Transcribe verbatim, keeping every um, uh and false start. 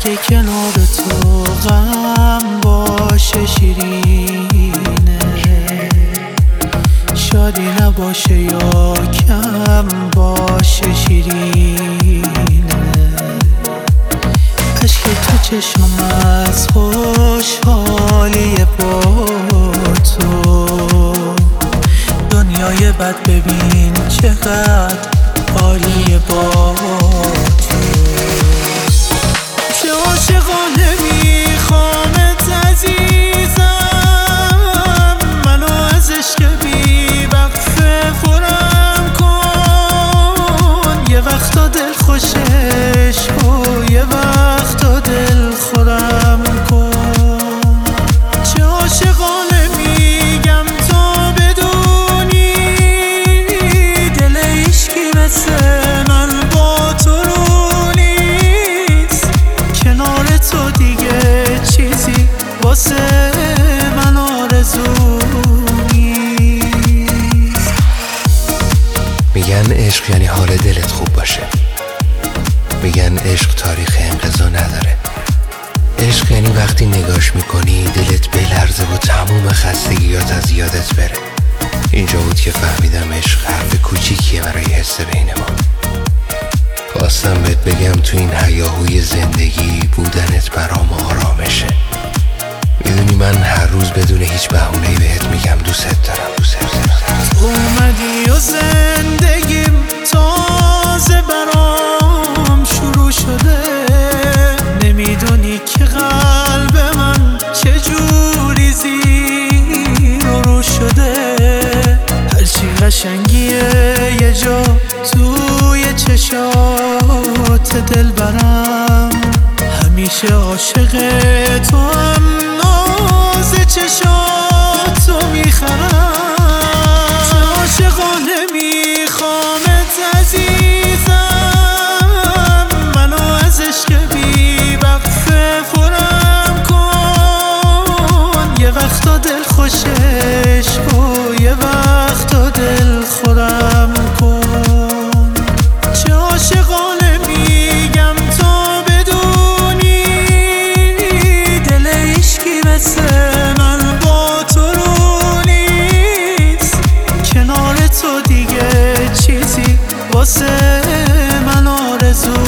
که کنار تو غم باشه شیرینه، شادی نباشه یا کم باشه شیرینه. عشق تو چشم از خوشحالی با تو، دنیای بد ببین چقدر عالیه با تو. چه عاشقانه میخوامت عزیزم، منو از عشق بی وقفه پرم کن. یه وقتا دل خوشش و یه وقتا دل خورم کن. چه عاشقانه میگم تا بدونی، دل عشقی مثل من با تو رو نیست. کنار تو دیگه چیزی واسه من آرزو نیست. میگن عشق یعنی حال دلت خوب باشه، میگن عشق تاریخ انقضا نداره. عشق یعنی وقتی نگاش میکنی دلت بلرزه و تموم خستگیات از یادت بره. اینجا بود که فهمیدم عشق حرف کوچیکیه برای حس بین ما. خواستم بهت بگم تو این هیاهوی زندگی بودنت برام آرامشه. میدونی من هر روز بدون هیچ بهونه‌ای بهت میگم دوست دارم دوست دارم. اومدی و زندگیم تازه برام شروع شده، نمیدونی که قلب من چجوری زیر و رو شده. هرچی قشنگیه یه جا توی چشات دل برم، همیشه عاشق تو هم ناز چشاتو میخرم. چه عاشقانه میخوامت عزیزم، منو از عشق بی وقفه پرم کن. یه وقتا دل خوشش و یه وقتا دل خورم کن. چه عاشقانه میگم تا بدونی، دل عشقی مثل من با تو رو نیست. کنار تو دیگه چیزی واسه من آرزو